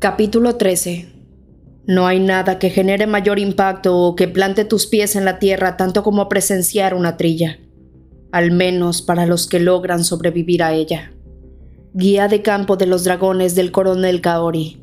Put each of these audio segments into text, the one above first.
Capítulo 13. No hay nada que genere mayor impacto o que plante tus pies en la tierra tanto como presenciar una trilla, al menos para los que logran sobrevivir a ella. Guía de campo de los dragones del coronel Kaori.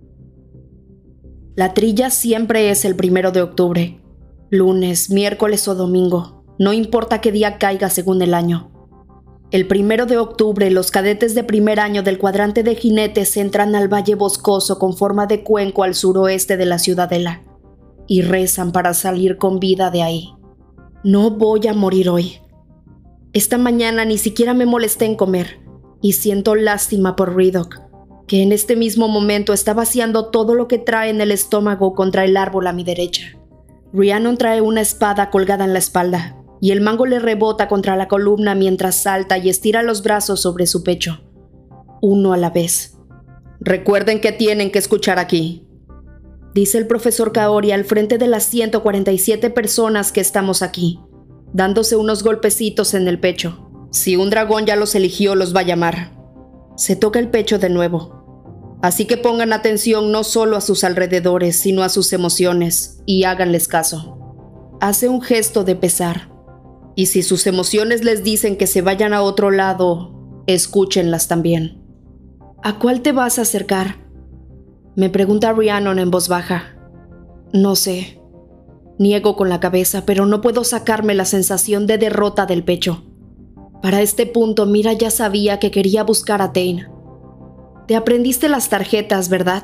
La trilla siempre es el 1 de octubre, lunes, miércoles o domingo, no importa qué día caiga según el año. El 1 de octubre, los cadetes de primer año del cuadrante de jinetes entran al valle boscoso con forma de cuenco al suroeste de la ciudadela y rezan para salir con vida de ahí. No voy a morir hoy. Esta mañana ni siquiera me molesté en comer y siento lástima por Riddock, que en este mismo momento está vaciando todo lo que trae en el estómago contra el árbol a mi derecha. Rhiannon trae una espada colgada en la espalda y el mango le rebota contra la columna mientras salta y estira los brazos sobre su pecho, uno a la vez. «Recuerden que tienen que escuchar aquí», dice el profesor Kaori al frente de las 147 personas que estamos aquí, dándose unos golpecitos en el pecho. «Si un dragón ya los eligió, los va a llamar». Se toca el pecho de nuevo. «Así que pongan atención no solo a sus alrededores, sino a sus emociones, y háganles caso». Hace un gesto de pesar. «Y si sus emociones les dicen que se vayan a otro lado, escúchenlas también». «¿A cuál te vas a acercar?», me pregunta Rhiannon en voz baja. «No sé». Niego con la cabeza, pero no puedo sacarme la sensación de derrota del pecho. Para este punto, Mira ya sabía que quería buscar a Thane. «Te aprendiste las tarjetas, ¿verdad?»,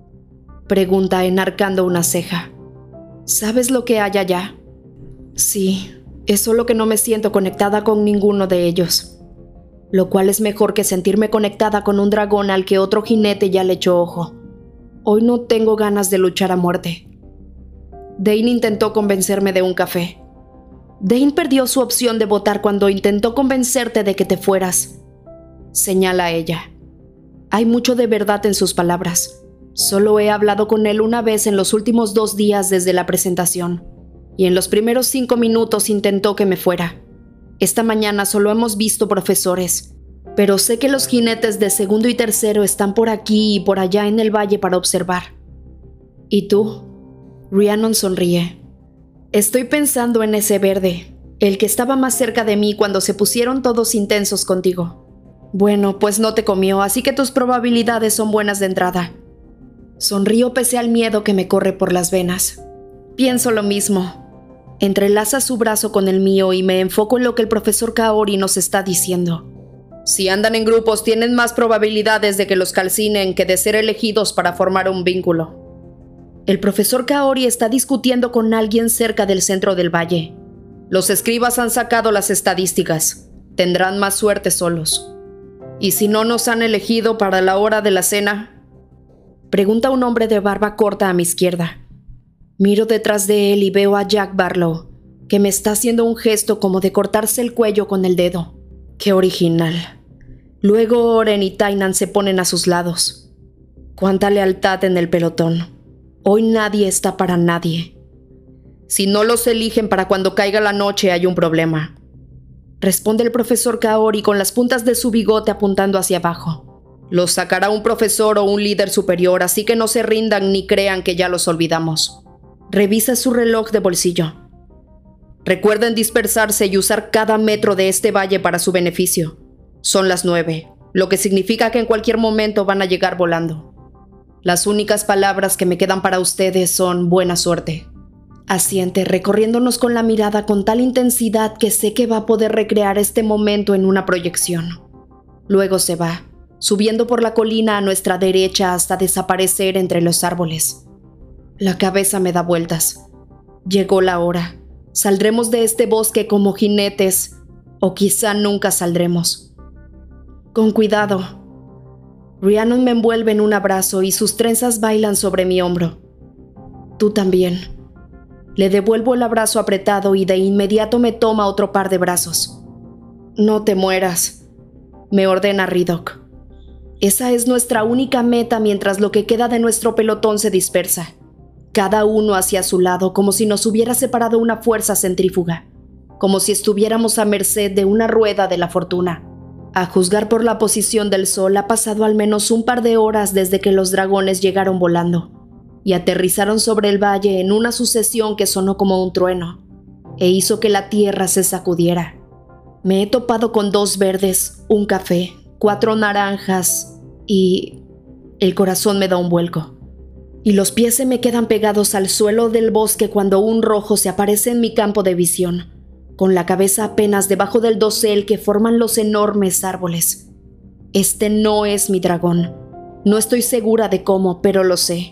pregunta enarcando una ceja. «¿Sabes lo que hay allá?». «Sí, es solo que no me siento conectada con ninguno de ellos, lo cual es mejor que sentirme conectada con un dragón al que otro jinete ya le echó ojo. Hoy no tengo ganas de luchar a muerte». Dane intentó convencerme de un café. «Dane perdió su opción de votar cuando intentó convencerte de que te fueras», señala ella. Hay mucho de verdad en sus palabras. Solo he hablado con él una vez en los últimos 2 días desde la presentación, y en los primeros 5 minutos intentó que me fuera. Esta mañana solo hemos visto profesores, pero sé que los jinetes de segundo y tercero están por aquí y por allá en el valle para observar. ¿Y tú?». Rhiannon sonríe. «Estoy pensando en ese verde, el que estaba más cerca de mí cuando se pusieron todos intensos contigo. Bueno, pues no te comió, así que tus probabilidades son buenas de entrada». Sonrío pese al miedo que me corre por las venas. Pienso lo mismo. Entrelaza su brazo con el mío y me enfoco en lo que el profesor Kaori nos está diciendo. «Si andan en grupos, tienen más probabilidades de que los calcinen que de ser elegidos para formar un vínculo». El profesor Kaori está discutiendo con alguien cerca del centro del valle. «Los escribas han sacado las estadísticas. Tendrán más suerte solos». «¿Y si no nos han elegido para la hora de la cena?», pregunta un hombre de barba corta a mi izquierda. Miro detrás de él y veo a Jack Barlow, que me está haciendo un gesto como de cortarse el cuello con el dedo. ¡Qué original! Luego Oren y Tainan se ponen a sus lados. ¡Cuánta lealtad en el pelotón! Hoy nadie está para nadie. «Si no los eligen para cuando caiga la noche, hay un problema», responde el profesor Kaori con las puntas de su bigote apuntando hacia abajo. «Los sacará un profesor o un líder superior, así que no se rindan ni crean que ya los olvidamos». Revisa su reloj de bolsillo. «Recuerden dispersarse y usar cada metro de este valle para su beneficio. Son las 9, lo que significa que en cualquier momento van a llegar volando. Las únicas palabras que me quedan para ustedes son buena suerte». Asiente, recorriéndonos con la mirada con tal intensidad que sé que va a poder recrear este momento en una proyección. Luego se va, subiendo por la colina a nuestra derecha hasta desaparecer entre los árboles. La cabeza me da vueltas. Llegó la hora. Saldremos de este bosque como jinetes, o quizá nunca saldremos. «Con cuidado». Rhiannon me envuelve en un abrazo y sus trenzas bailan sobre mi hombro. «Tú también». Le devuelvo el abrazo apretado y de inmediato me toma otro par de brazos. «No te mueras», me ordena Riddock. Esa es nuestra única meta mientras lo que queda de nuestro pelotón se dispersa. Cada uno hacia su lado, como si nos hubiera separado una fuerza centrífuga, como si estuviéramos a merced de una rueda de la fortuna. A juzgar por la posición del sol, ha pasado al menos un par de horas desde que los dragones llegaron volando y aterrizaron sobre el valle en una sucesión que sonó como un trueno e hizo que la tierra se sacudiera. Me he topado con 2 verdes, un café, 4 naranjas y el corazón me da un vuelco. Y los pies se me quedan pegados al suelo del bosque cuando un rojo se aparece en mi campo de visión, con la cabeza apenas debajo del dosel que forman los enormes árboles. Este no es mi dragón. No estoy segura de cómo, pero lo sé.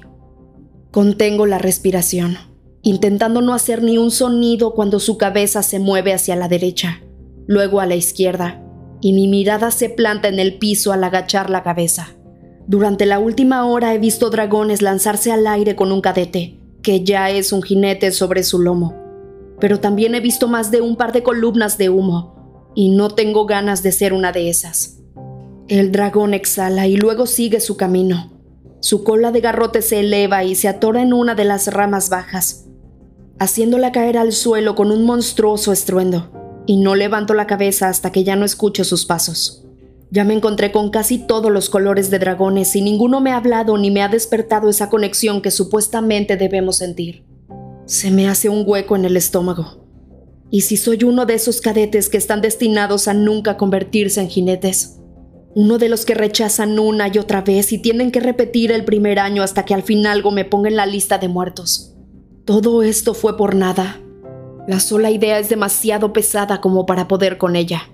Contengo la respiración, intentando no hacer ni un sonido cuando su cabeza se mueve hacia la derecha, luego a la izquierda, y mi mirada se planta en el piso al agachar la cabeza. Durante la última hora he visto dragones lanzarse al aire con un cadete, que ya es un jinete sobre su lomo. Pero también he visto más de un par de columnas de humo, y no tengo ganas de ser una de esas. El dragón exhala y luego sigue su camino. Su cola de garrote se eleva y se atora en una de las ramas bajas, haciéndola caer al suelo con un monstruoso estruendo, y no levanto la cabeza hasta que ya no escucho sus pasos. Ya me encontré con casi todos los colores de dragones y ninguno me ha hablado ni me ha despertado esa conexión que supuestamente debemos sentir. Se me hace un hueco en el estómago. ¿Y si soy uno de esos cadetes que están destinados a nunca convertirse en jinetes? Uno de los que rechazan una y otra vez y tienen que repetir el primer año hasta que al fin algo me ponga en la lista de muertos. Todo esto fue por nada. La sola idea es demasiado pesada como para poder con ella.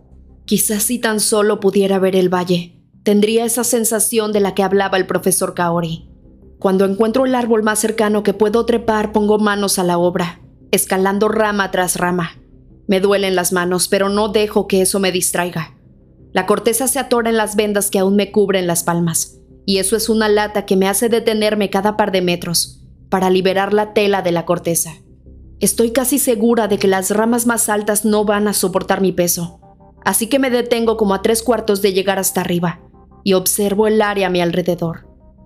Quizás si tan solo pudiera ver el valle, tendría esa sensación de la que hablaba el profesor Kaori. Cuando encuentro el árbol más cercano que puedo trepar, pongo manos a la obra, escalando rama tras rama. Me duelen las manos, pero no dejo que eso me distraiga. La corteza se atora en las vendas que aún me cubren las palmas, y eso es una lata que me hace detenerme cada par de metros, para liberar la tela de la corteza. Estoy casi segura de que las ramas más altas no van a soportar mi peso, así que me detengo como a 3/4 de llegar hasta arriba, y observo el área a mi alrededor.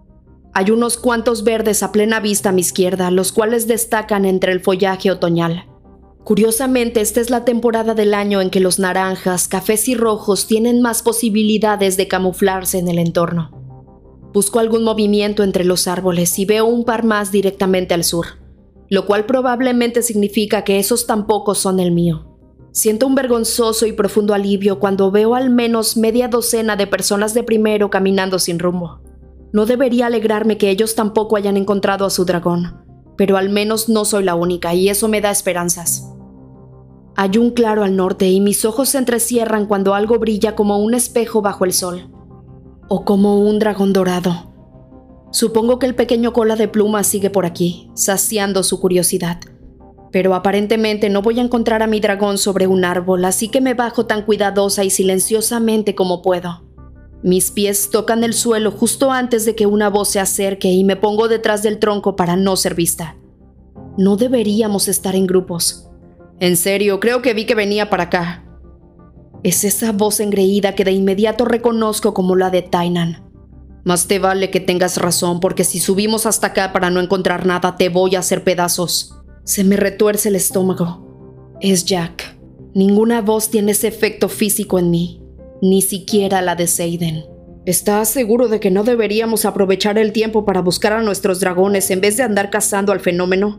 Hay unos cuantos verdes a plena vista a mi izquierda, los cuales destacan entre el follaje otoñal. Curiosamente, esta es la temporada del año en que los naranjas, cafés y rojos tienen más posibilidades de camuflarse en el entorno. Busco algún movimiento entre los árboles y veo un par más directamente al sur, lo cual probablemente significa que esos tampoco son el mío. Siento un vergonzoso y profundo alivio cuando veo al menos media docena de personas de primero caminando sin rumbo. No debería alegrarme que ellos tampoco hayan encontrado a su dragón, pero al menos no soy la única y eso me da esperanzas. Hay un claro al norte y mis ojos se entrecierran cuando algo brilla como un espejo bajo el sol, o como un dragón dorado. Supongo que el pequeño cola de pluma sigue por aquí, saciando su curiosidad. Pero aparentemente no voy a encontrar a mi dragón sobre un árbol, así que me bajo tan cuidadosa y silenciosamente como puedo. Mis pies tocan el suelo justo antes de que una voz se acerque y me pongo detrás del tronco para no ser vista. No deberíamos estar en grupos. En serio, creo que vi que venía para acá. Es esa voz engreída que de inmediato reconozco como la de Tainan. Más te vale que tengas razón, porque si subimos hasta acá para no encontrar nada, te voy a hacer pedazos. Se me retuerce el estómago. Es Jack. Ninguna voz tiene ese efecto físico en mí, ni siquiera la de Seiden. ¿Estás seguro de que no deberíamos aprovechar el tiempo para buscar a nuestros dragones en vez de andar cazando al fenómeno?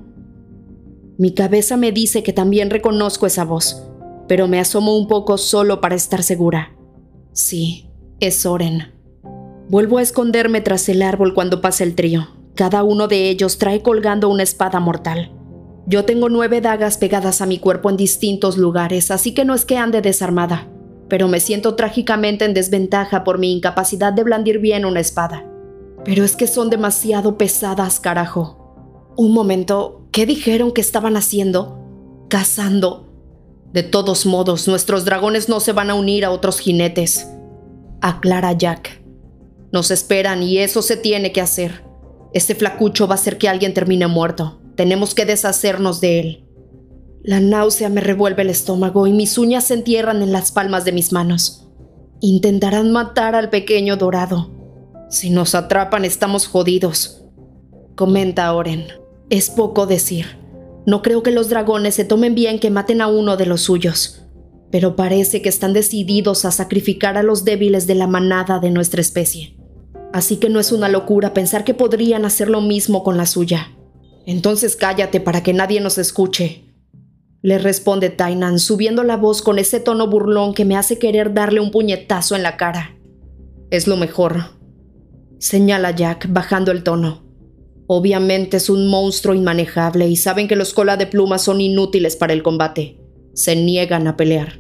Mi cabeza me dice que también reconozco esa voz, pero me asomo un poco solo para estar segura. Sí, es Oren. Vuelvo a esconderme tras el árbol cuando pasa el trío. Cada uno de ellos trae colgando una espada mortal. Yo tengo 9 dagas pegadas a mi cuerpo en distintos lugares, así que no es que ande desarmada, pero me siento trágicamente en desventaja por mi incapacidad de blandir bien una espada. Pero es que son demasiado pesadas, carajo. Un momento, ¿qué dijeron que estaban haciendo? Cazando. De todos modos, nuestros dragones no se van a unir a otros jinetes, aclara Jack. Nos esperan y eso se tiene que hacer. Este flacucho va a hacer que alguien termine muerto. Tenemos que deshacernos de él. La náusea me revuelve el estómago y mis uñas se entierran en las palmas de mis manos. Intentarán matar al pequeño dorado. Si nos atrapan, estamos jodidos, comenta Oren. Es poco decir. No creo que los dragones se tomen bien que maten a uno de los suyos. pero parece que están decididos a sacrificar a los débiles de la manada de nuestra especie. Así que no es una locura pensar que podrían hacer lo mismo con la suya. Entonces cállate para que nadie nos escuche, le responde Tainan, subiendo la voz con ese tono burlón que me hace querer darle un puñetazo en la cara. Es lo mejor, señala Jack, bajando el tono. Obviamente es un monstruo inmanejable y saben que los cola de plumas son inútiles para el combate. Se niegan a pelear.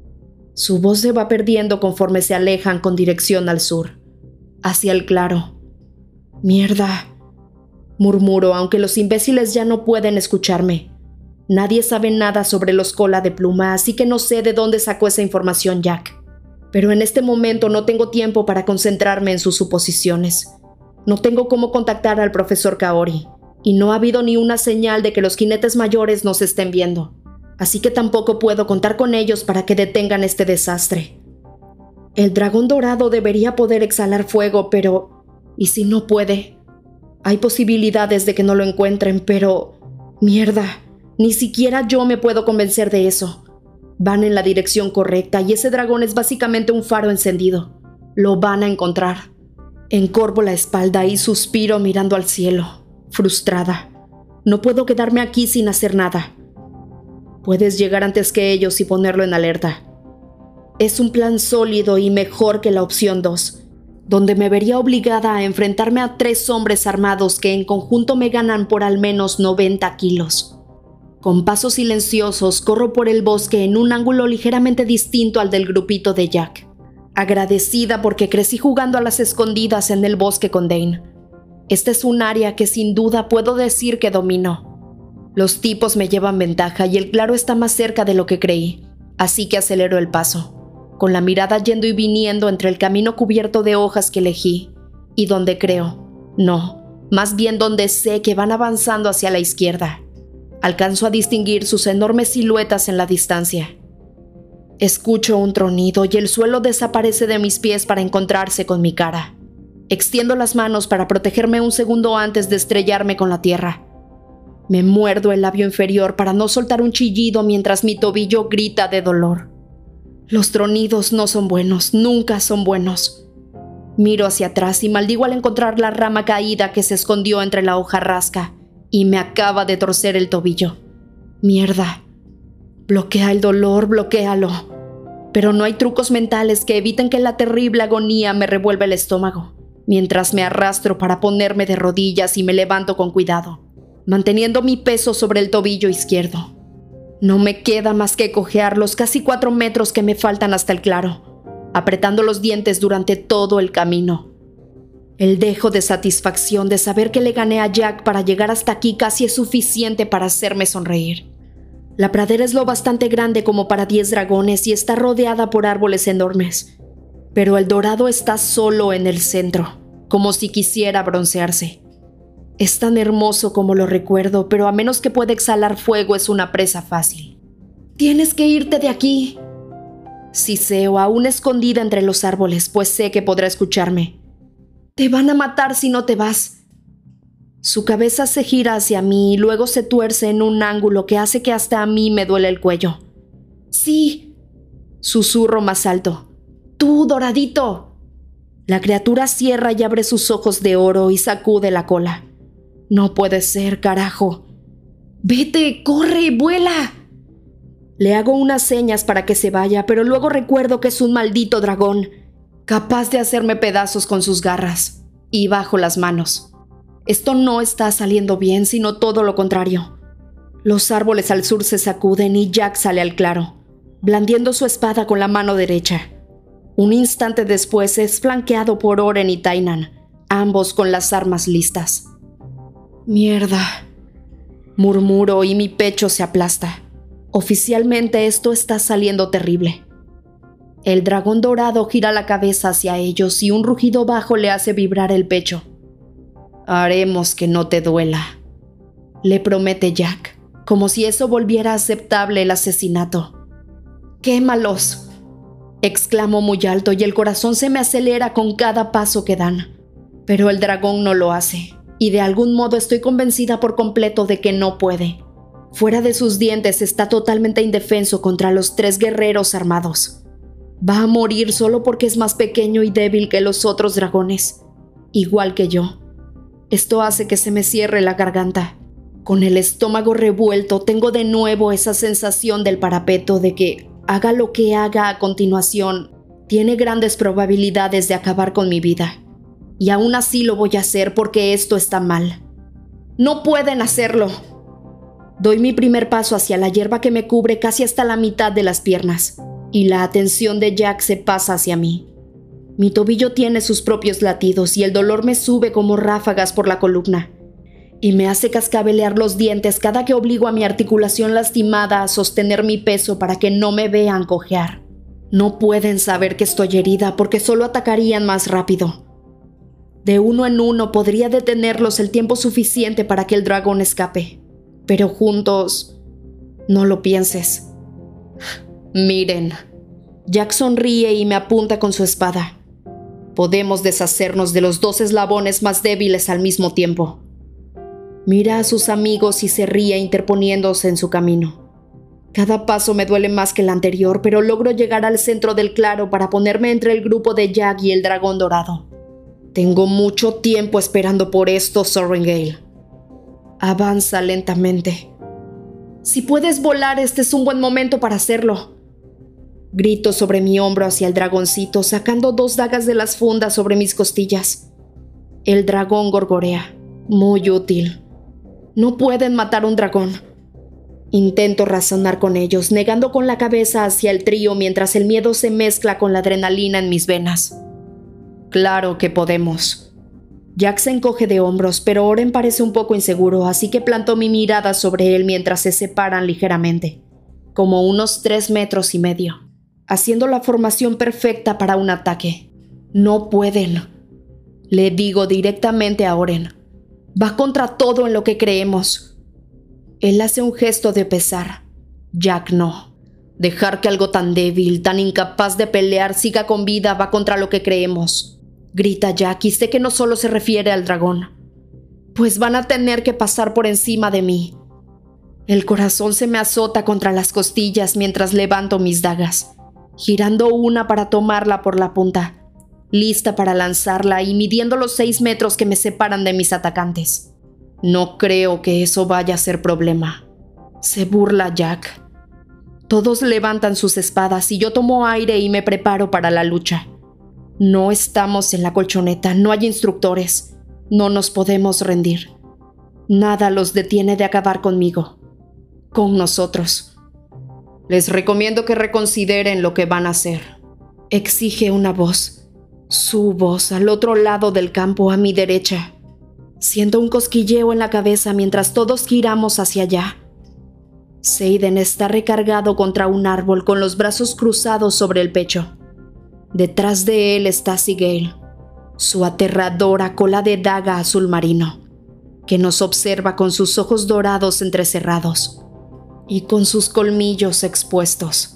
Su voz se va perdiendo conforme se alejan con dirección al sur, hacia el claro. Mierda, murmuro, aunque los imbéciles ya no pueden escucharme. Nadie sabe nada sobre los cola de pluma, así que no sé de dónde sacó esa información Jack. Pero en este momento no tengo tiempo para concentrarme en sus suposiciones. No tengo cómo contactar al profesor Kaori, y no ha habido ni una señal de que los jinetes mayores nos estén viendo. Así que tampoco puedo contar con ellos para que detengan este desastre. El dragón dorado debería poder exhalar fuego, pero... ¿y si no puede? Hay posibilidades de que no lo encuentren, pero... ¡mierda! Ni siquiera yo me puedo convencer de eso. Van en la dirección correcta y ese dragón es básicamente un faro encendido. Lo van a encontrar. Encorvo la espalda y suspiro mirando al cielo, frustrada. No puedo quedarme aquí sin hacer nada. Puedes llegar antes que ellos y ponerlo en alerta. Es un plan sólido y mejor que la opción 2, donde me vería obligada a enfrentarme a 3 hombres armados que en conjunto me ganan por al menos 90 kilos. Con pasos silenciosos corro por el bosque en un ángulo ligeramente distinto al del grupito de Jack, agradecida porque crecí jugando a las escondidas en el bosque con Dane. Esta es un área que sin duda puedo decir que domino. Los tipos me llevan ventaja y el claro está más cerca de lo que creí, así que acelero el paso, con la mirada yendo y viniendo entre el camino cubierto de hojas que elegí, y donde creo, no, más bien donde sé que van avanzando hacia la izquierda. Alcanzo a distinguir sus enormes siluetas en la distancia. Escucho un tronido y el suelo desaparece de mis pies para encontrarse con mi cara. Extiendo las manos para protegerme un segundo antes de estrellarme con la tierra. Me muerdo el labio inferior para no soltar un chillido mientras mi tobillo grita de dolor. Los tronidos no son buenos, nunca son buenos. Miro hacia atrás y maldigo al encontrar la rama caída que se escondió entre la hoja rasca y me acaba de torcer el tobillo. Mierda. Bloquea el dolor, bloquéalo. Pero no hay trucos mentales que eviten que la terrible agonía me revuelva el estómago, mientras me arrastro para ponerme de rodillas y me levanto con cuidado, manteniendo mi peso sobre el tobillo izquierdo. No me queda más que cojear los casi 4 metros que me faltan hasta el claro, apretando los dientes durante todo el camino. El dejo de satisfacción de saber que le gané a Jack para llegar hasta aquí casi es suficiente para hacerme sonreír. La pradera es lo bastante grande como para 10 dragones y está rodeada por árboles enormes, pero el dorado está solo en el centro, como si quisiera broncearse. Es tan hermoso como lo recuerdo, pero a menos que pueda exhalar fuego es una presa fácil. «Tienes que irte de aquí», siseo, aún escondida entre los árboles, pues sé que podrá escucharme. «Te van a matar si no te vas». Su cabeza se gira hacia mí y luego se tuerce en un ángulo que hace que hasta a mí me duele el cuello. «Sí», susurro más alto. «Tú, doradito». La criatura cierra y abre sus ojos de oro y sacude la cola. «No puede ser, carajo». «Vete, corre, vuela». Le hago unas señas para que se vaya, pero luego recuerdo que es un maldito dragón, capaz de hacerme pedazos con sus garras, y bajo las manos. Esto no está saliendo bien, sino todo lo contrario. Los árboles al sur se sacuden y Jack sale al claro, blandiendo su espada con la mano derecha. Un instante después es flanqueado por Oren y Tainan, ambos con las armas listas. «Mierda», murmuro y mi pecho se aplasta. Oficialmente esto está saliendo terrible. El dragón dorado gira la cabeza hacia ellos y un rugido bajo le hace vibrar el pecho. «Haremos que no te duela», le promete Jack, como si eso volviera aceptable el asesinato. «¡Quémalos!», exclamo muy alto y el corazón se me acelera con cada paso que dan. Pero el dragón no lo hace, y de algún modo estoy convencida por completo de que no puede. Fuera de sus dientes está totalmente indefenso contra los 3 guerreros armados. Va a morir solo porque es más pequeño y débil que los otros dragones, igual que yo. Esto hace que se me cierre la garganta. Con el estómago revuelto tengo de nuevo esa sensación del parapeto de que, haga lo que haga a continuación, tiene grandes probabilidades de acabar con mi vida. Y aún así lo voy a hacer porque esto está mal. ¡No pueden hacerlo! Doy mi primer paso hacia la hierba que me cubre casi hasta la mitad de las piernas, y la atención de Jack se pasa hacia mí. Mi tobillo tiene sus propios latidos y el dolor me sube como ráfagas por la columna, y me hace cascabelear los dientes cada que obligo a mi articulación lastimada a sostener mi peso para que no me vean cojear. No pueden saber que estoy herida porque solo atacarían más rápido. De uno en uno podría detenerlos el tiempo suficiente para que el dragón escape, pero juntos, no lo pienses. Miren, Jack sonríe y me apunta con su espada. Podemos deshacernos de los 2 eslabones más débiles al mismo tiempo. Mira a sus amigos y se ríe interponiéndose en su camino. Cada paso me duele más que el anterior, pero logro llegar al centro del claro para ponerme entre el grupo de Jack y el dragón dorado. Tengo mucho tiempo esperando por esto, Sorrengail. Avanza lentamente. Si puedes volar, este es un buen momento para hacerlo. Grito sobre mi hombro hacia el dragoncito, sacando 2 dagas de las fundas sobre mis costillas. El dragón gorgorea. Muy útil. No pueden matar un dragón. Intento razonar con ellos, negando con la cabeza hacia el trío mientras el miedo se mezcla con la adrenalina en mis venas. Claro que podemos. Jack se encoge de hombros, pero Oren parece un poco inseguro, así que planto mi mirada sobre él mientras se separan ligeramente, como unos 3,5 metros, haciendo la formación perfecta para un ataque. No pueden. Le digo directamente a Oren. Va contra todo en lo que creemos. Él hace un gesto de pesar. Jack no. Dejar que algo tan débil, tan incapaz de pelear, siga con vida va contra lo que creemos. Grita Jack, y sé que no solo se refiere al dragón. Pues van a tener que pasar por encima de mí. El corazón se me azota contra las costillas mientras levanto mis dagas, girando una para tomarla por la punta, lista para lanzarla y midiendo los 6 metros que me separan de mis atacantes. No creo que eso vaya a ser problema. Se burla Jack. Todos levantan sus espadas y yo tomo aire y me preparo para la lucha. No estamos en la colchoneta, no hay instructores. No nos podemos rendir. Nada los detiene de acabar conmigo. Con nosotros. Les recomiendo que reconsideren lo que van a hacer. Exige una voz. Su voz al otro lado del campo, a mi derecha. Siento un cosquilleo en la cabeza mientras todos giramos hacia allá. Seiden está recargado contra un árbol con los brazos cruzados sobre el pecho. Detrás de él está Sigale, su aterradora cola de daga azul marino, que nos observa con sus ojos dorados entrecerrados y con sus colmillos expuestos.